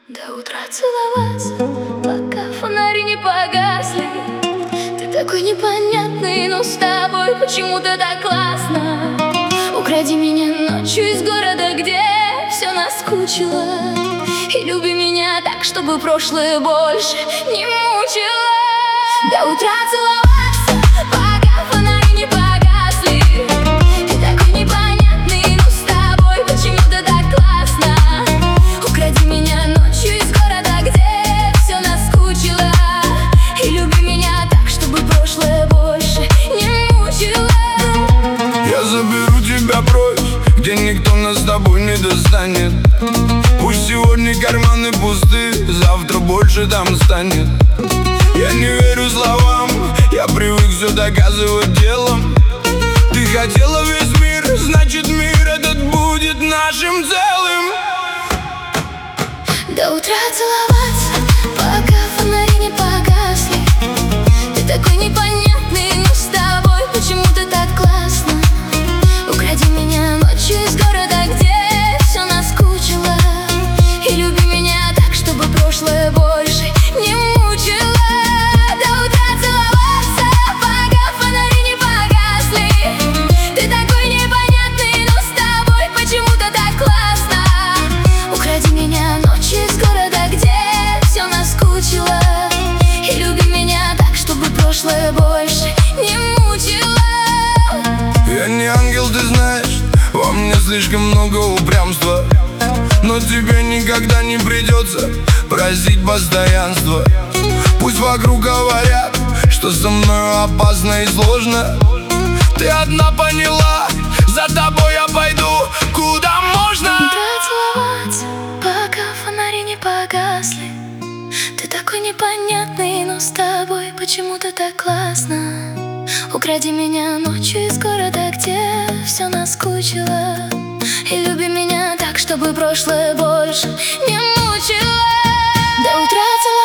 До утра целоваться, пока фонари не погасли. Ты такой непонятный, но с тобой почему-то так классно. Укради меня ночью из города, где все наскучило, и люби меня так, чтобы прошлое больше не мучило. До утра целоваться, пока фонари не погасли. Ты такой непонятный, но с тобой почему-то так классно. Укради меня ночью из города, где все наскучило, и люби меня так, чтобы прошлое больше не мучило. Я заберу тебя прочь, где никто нас с тобой не достанет. Пусть сегодня карманы пусты, завтра больше там станет. Я не верю словам, я привык все доказывать делом. Ты хотела весь мир, значит мир этот будет нашим целым. До утра целоваться, пока фонари не погасли. Ты такой непонятный, но с тобой почему-то так классно. Укради меня ночью из города, где все наскучило, и люби меня так, чтобы прошлое больше не мучило. До утра целоваться, пока фонари не погасли. Ты такой непонятный, но с тобой почему-то так классно. Укради меня ночью из города, где все наскучило, и люби меня так, чтобы прошлое больше не мучило. Я не ангел, ты знаешь, во мне слишком много упрямства, но тебе никогда не придется просить постоянства. Пусть вокруг говорят, что со мной опасно и сложно. Ты одна поняла, за тобой я пойду, куда можно. До утра целоваться, пока фонари не погасли. Ты такой непонятный, но с тобой почему-то так классно. Укради меня ночью из города, где все наскучило, и люби меня так, чтобы прошлое больше не мучило. До утра целоваться.